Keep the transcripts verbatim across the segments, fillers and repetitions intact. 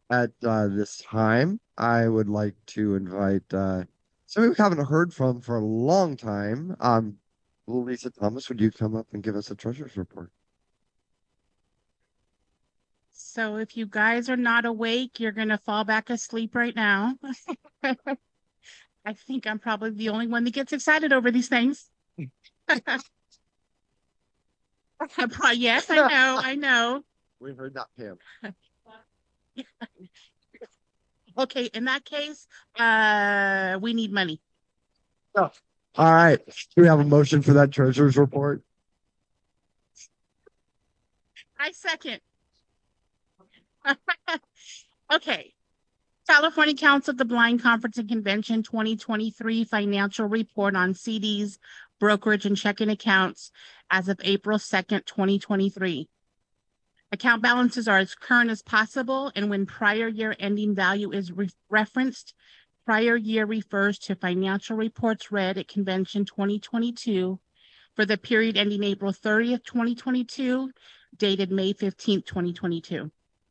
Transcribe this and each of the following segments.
At uh, this time, I would like to invite uh, somebody we haven't heard from for a long time. Um, Lisa Thomas, would you come up and give us a treasures report? So if you guys are not awake, you're going to fall back asleep right now. I think I'm probably the only one that gets excited over these things. Yes, I know, I know. We heard that, Pam. Okay, in that case, uh, we need money. Oh. All right. Do we have a motion for that treasures report? I second. Okay. California Council of the Blind Conference and Convention twenty twenty-three financial report on C Ds, brokerage, and checking accounts as of April second, twenty twenty-three. Account balances are as current as possible, and when prior year ending value is re- referenced, prior year refers to financial reports read at Convention twenty twenty-two for the period ending April thirtieth, twenty twenty-two, dated May fifteenth, twenty twenty-two.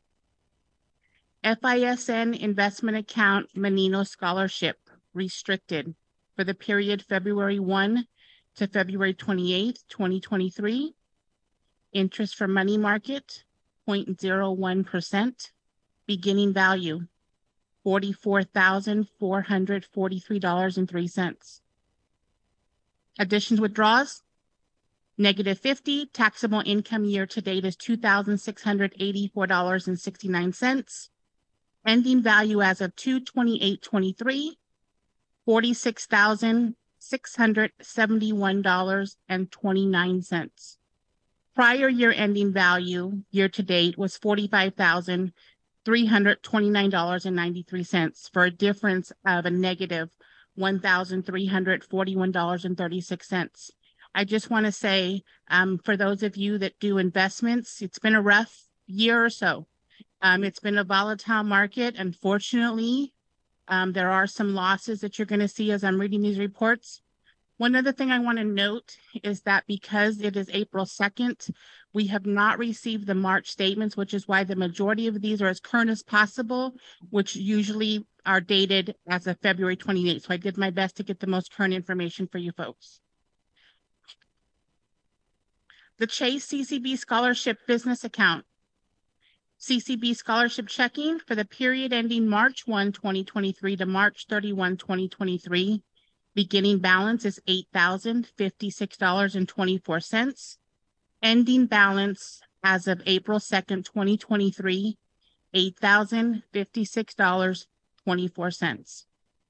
F I S N investment account Menino Scholarship restricted for the period February first to February twenty-eighth, twenty twenty-three. Interest for money market zero point zero one percent. Beginning value forty-four thousand four hundred forty-three dollars and three cents. Additions withdrawals negative fifty. Taxable income year to date is two thousand six hundred eighty-four dollars and sixty-nine cents. Ending value as of two twenty-eight twenty-three, forty-six thousand six hundred seventy-one dollars and twenty-nine cents. Prior year ending value year to date was forty-five thousand three hundred twenty-nine dollars and ninety-three cents for a difference of a negative one thousand three hundred forty-one dollars and thirty-six cents. I just want to say, um, for those of you that do investments, it's been a rough year or so. Um, it's been a volatile market. Unfortunately, um, there are some losses that you're going to see as I'm reading these reports. One other thing I want to note is that because it is April second, we have not received the March statements, which is why the majority of these are as current as possible, which usually are dated as of February twenty-eighth. So I did my best to get the most current information for you folks. The Chase C C B Scholarship Business Account. C C B Scholarship Checking for the period ending March first, twenty twenty-three to March thirty-first, twenty twenty-three. Beginning balance is eight thousand fifty-six dollars and twenty-four cents. Ending balance as of April second, twenty twenty-three, eight thousand fifty-six dollars and twenty-four cents.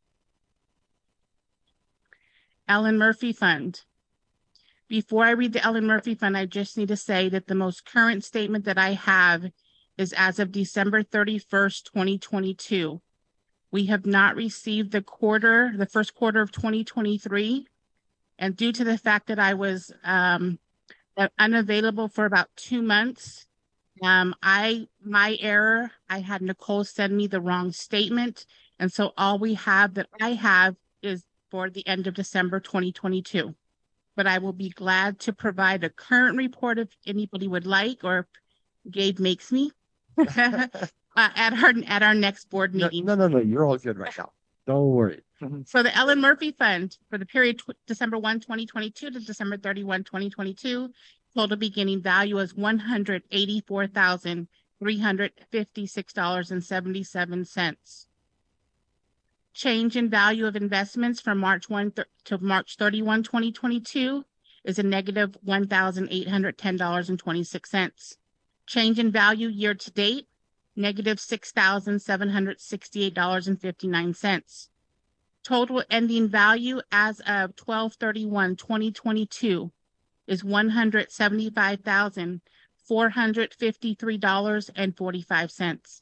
Ellen Murphy Fund. Before I read the Ellen Murphy Fund, I just need to say that the most current statement that I have is as of December thirty-first, twenty twenty-two. We have not received the quarter, the first quarter of twenty twenty-three. And due to the fact that I was um, unavailable for about two months, um, I, my error, I had Nicole send me the wrong statement. And so all we have that I have is for the end of December twenty twenty-two. But I will be glad to provide a current report if anybody would like, or if Gabe makes me uh, at our at our next board No, meeting. no, no, no. You're all good right now. Don't worry. So the Ellen Murphy Fund for the period tw- December first, twenty twenty-two to December thirty-first, twenty twenty-two, total beginning value is one hundred eighty-four thousand three hundred fifty-six dollars and seventy-seven cents. Change in value of investments from March first th- to March thirty-first, twenty twenty-two is a negative one thousand eight hundred ten dollars and twenty-six cents. Change in value year to date, negative six thousand seven hundred sixty-eight dollars and fifty-nine cents. Total ending value as of twelve thirty-one, twenty twenty-two is one hundred seventy-five thousand four hundred fifty-three dollars and forty-five cents.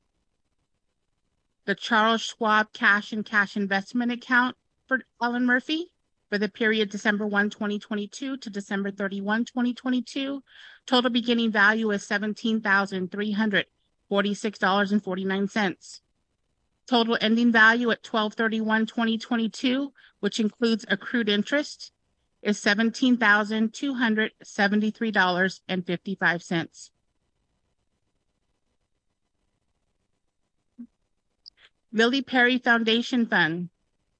The Charles Schwab Cash and Cash Investment Account for Ellen Murphy for the period December first, twenty twenty-two to December thirty-first, twenty twenty-two. Total beginning value is seventeen thousand three hundred forty-six dollars and forty-nine cents. Total ending value at twelve thirty-one, twenty twenty-two, which includes accrued interest, is seventeen thousand two hundred seventy-three dollars and fifty-five cents. Lily Perry Foundation Fund,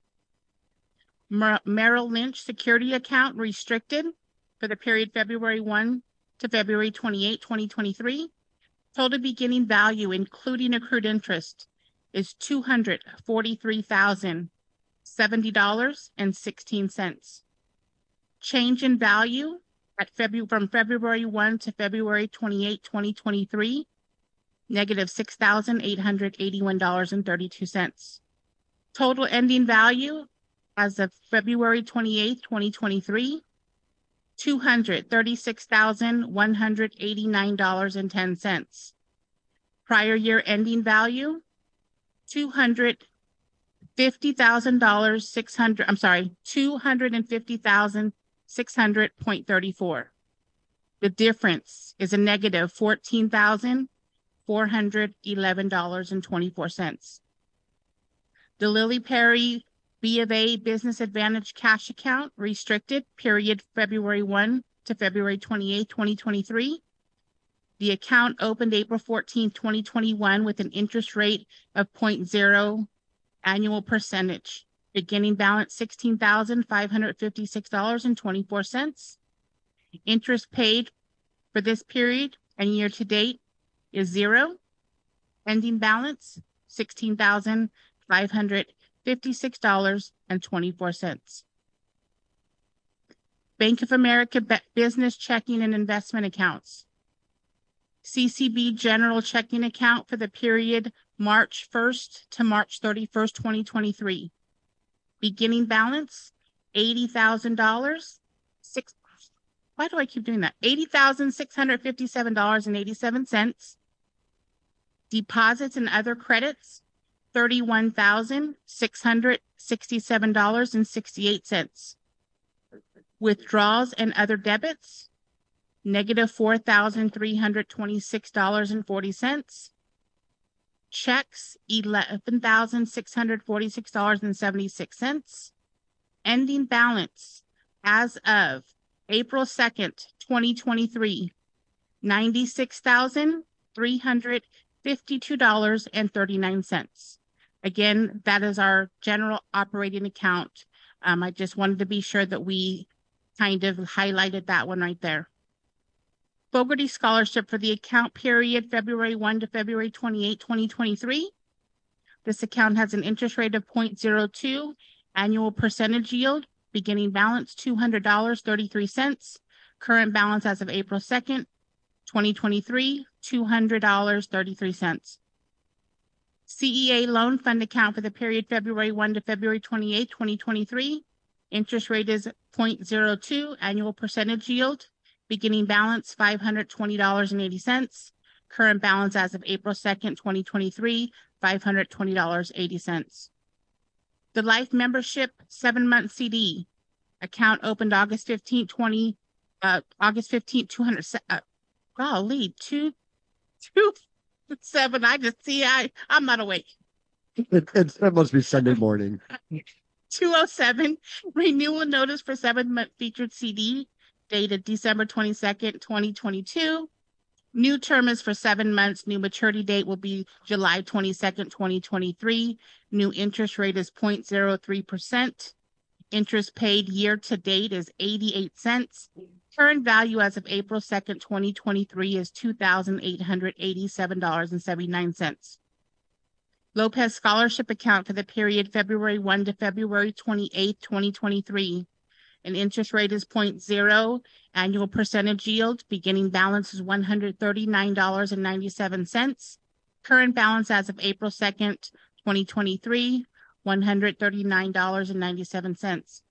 Mer Merrill Lynch Security Account Restricted for the period February first to February twenty-eighth, twenty twenty-three. Total beginning value, including accrued interest, is two hundred forty-three thousand seventy dollars and sixteen cents. Change in value at February from February first to February twenty-eighth, twenty twenty-three, negative six thousand eight hundred eighty-one dollars and thirty-two cents. Total ending value as of February twenty-eighth, twenty twenty-three, two hundred thirty-six thousand one hundred eighty-nine dollars and ten cents. Prior year ending value, two hundred fifty thousand dollars, six hundred, I'm sorry, two hundred fifty thousand six hundred point three four. The difference is a negative fourteen thousand four hundred eleven dollars and twenty-four cents. The Lily Perry B of A Business Advantage Cash Account Restricted, period February first to February twenty-eighth, twenty twenty-three. The account opened April fourteenth, twenty twenty-one with an interest rate of zero point zero annual percentage. Beginning balance sixteen thousand five hundred fifty-six dollars and twenty-four cents. Interest paid for this period and year to date is zero. Ending balance sixteen thousand five hundred fifty-six dollars and twenty-four cents. Bank of America Business Checking and Investment Accounts. C C B General Checking Account for the period March first to March thirty-first, twenty twenty-three. Beginning balance, eighty thousand dollars. Six, why do I keep doing that? eighty thousand six hundred fifty-seven dollars and eighty-seven cents. Deposits and other credits, thirty-one thousand six hundred sixty-seven dollars and sixty-eight cents. Withdrawals and other debits, negative four thousand three hundred twenty-six dollars and forty cents. Checks, eleven thousand six hundred forty-six dollars and seventy-six cents. Ending balance as of April second, twenty twenty-three, ninety-six thousand three hundred fifty-two dollars and thirty-nine cents. Again, that is our general operating account. Um, I just wanted to be sure that we kind of highlighted that one right there. Fogarty Scholarship for the account period February first to February twenty-eighth, twenty twenty-three. This account has an interest rate of zero point zero two, annual percentage yield, beginning balance two hundred dollars and thirty-three cents, current balance as of April second, twenty twenty-three, two hundred dollars and thirty-three cents. C E A Loan Fund account for the period February first to February twenty-eighth, twenty twenty-three. Interest rate is zero point zero two, annual percentage yield, beginning balance five hundred twenty dollars and eighty cents, current balance as of April second, twenty twenty-three, five hundred twenty dollars and eighty cents. The Life Membership seven-month C D account opened August fifteenth, twenty, uh, August fifteenth, two hundred, uh, golly, two, two, seven. I just see, I, I'm not awake. It, it's, it must be Sunday morning. two oh seven, renewal notice for seven-month featured C D, dated December twenty-second, twenty twenty-two. New term is for seven months. New maturity date will be July twenty-second, twenty twenty-three. New interest rate is zero point zero three percent. Interest paid year to date is eighty-eight cents. Current value as of April second, twenty twenty-three is two thousand eight hundred eighty-seven dollars and seventy-nine cents. Lopez Scholarship account for the period February first to February twenty-eighth, twenty twenty-three. An interest rate is zero point zero, annual percentage yield, beginning balance is one hundred thirty-nine dollars and ninety-seven cents. Current balance as of April second, twenty twenty-three, one hundred thirty-nine dollars and ninety-seven cents.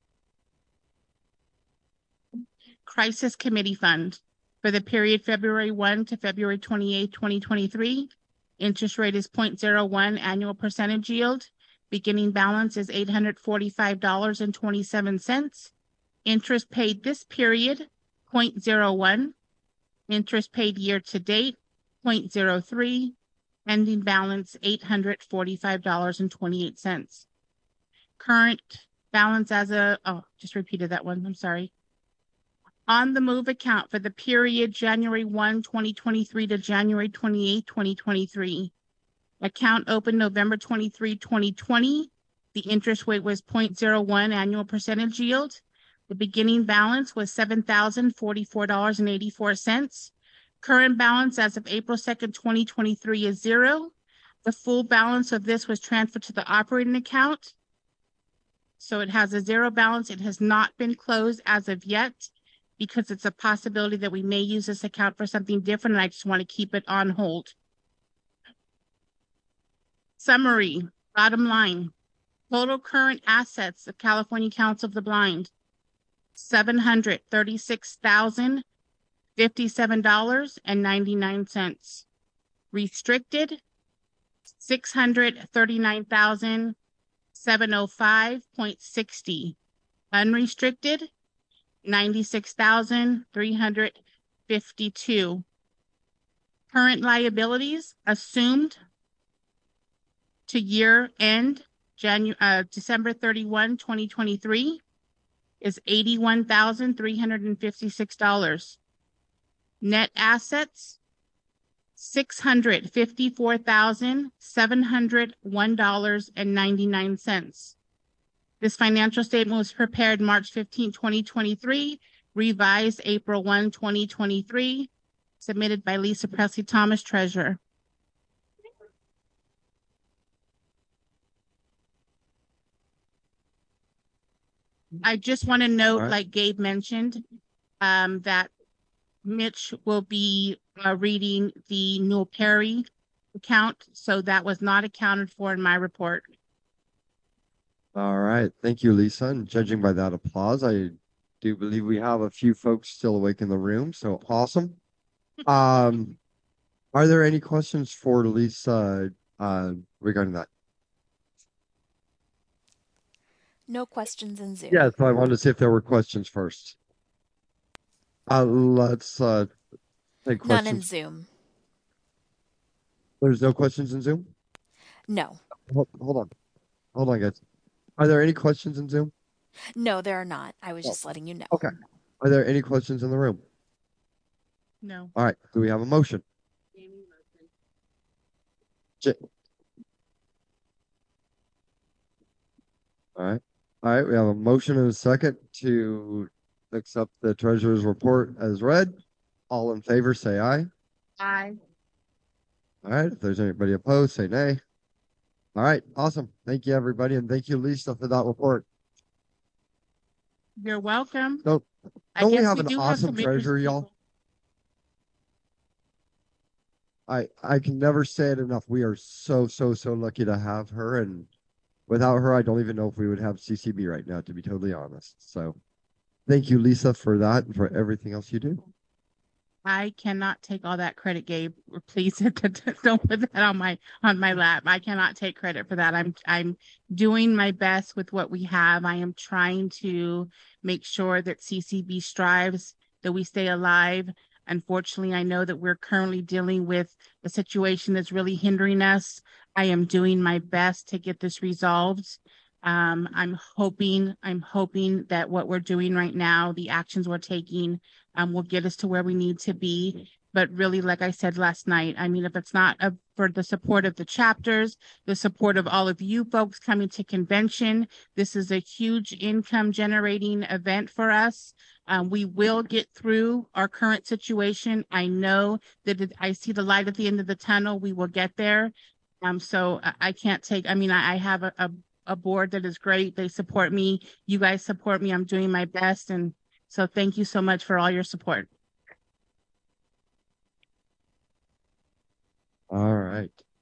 Crisis Committee Fund for the period February first to February twenty-eighth, twenty twenty-three. Interest rate is zero point zero one, annual percentage yield. Beginning balance is eight hundred forty-five dollars and twenty-seven cents. Interest paid this period, zero point zero one. Interest paid year to date, zero point zero three. Ending balance, eight hundred forty-five dollars and twenty-eight cents. Current balance as a, oh, just repeated that one, I'm sorry. On the move account for the period January first, twenty twenty-three to January twenty-eighth, twenty twenty-three. Account opened November twenty-third, twenty twenty. The interest rate was zero point zero one annual percentage yield. The beginning balance was seven thousand forty-four dollars and eighty-four cents. Current balance as of April second, twenty twenty-three is zero. The full balance of this was transferred to the operating account. So it has a zero balance. It has not been closed as of yet because it's a possibility that we may use this account for something different, and I just want to keep it on hold. Summary, bottom line, total current assets of California Council of the Blind, seven hundred thirty-six thousand fifty-seven dollars and ninety-nine cents. Restricted, six hundred thirty-nine thousand seven hundred five point six zero. Unrestricted, ninety-six thousand three hundred fifty-two. Current liabilities assumed to year end January uh, December thirty-first, twenty twenty-three is eighty-one thousand three hundred fifty-six dollars. Net assets, six hundred fifty-four thousand seven hundred one dollars and ninety-nine cents. This financial statement was prepared March fifteenth, twenty twenty-three, revised April first, twenty twenty-three, submitted by Lisa Presley Thomas, Treasurer. I just want to note, right. like Gabe mentioned, um, that Mitch will be uh, reading the Newell Perry account, so that was not accounted for in my report. All right. Thank you, Lisa. And judging by that applause, I do believe we have a few folks still awake in the room. So awesome. Um, are there any questions for Lisa uh, regarding that? No questions in Zoom. Yeah, so I wanted to see if there were questions first. Uh, let's uh, take questions. None in Zoom. There's no questions in Zoom? No. Hold, hold on. Hold on, guys. Are there any questions in Zoom? No, there are not. I was Oh. just letting you know. Okay. Are there any questions in the room? No. All right. Do we have a motion? J All right. All right. We have a motion and a second to accept the treasurer's report as read. All in favor, say aye. Aye. All right. If there's anybody opposed, say nay. All right. Awesome. Thank you, everybody. And thank you, Lisa, for that report. You're welcome. So, I don't we guess have we an do have awesome some treasurer, interesting y'all? people. I I can never say it enough. We are so, so, so lucky to have her. And without her, I don't even know if we would have C C B right now, to be totally honest. So thank you, Lisa, for that and for everything else you do. I cannot take all that credit, Gabe. Please don't put that on my on my lap. I cannot take credit for that. I'm I'm doing my best with what we have. I am trying to make sure that C C B strives, that we stay alive. Unfortunately, I know that we're currently dealing with a situation that's really hindering us. I am doing my best to get this resolved. Um, I'm hoping, I'm hoping that what we're doing right now, the actions we're taking, um, will get us to where we need to be. But really, like I said last night, I mean, if it's not a, for the support of the chapters, the support of all of you folks coming to convention, this is a huge income generating event for us. Um, we will get through our current situation. I know that it, I see the light at the end of the tunnel. We will get there. Um, so I, I can't take, I mean, I, I have a, a, a board that is great. They support me. You guys support me. I'm doing my best. And so thank you so much for all your support. All right.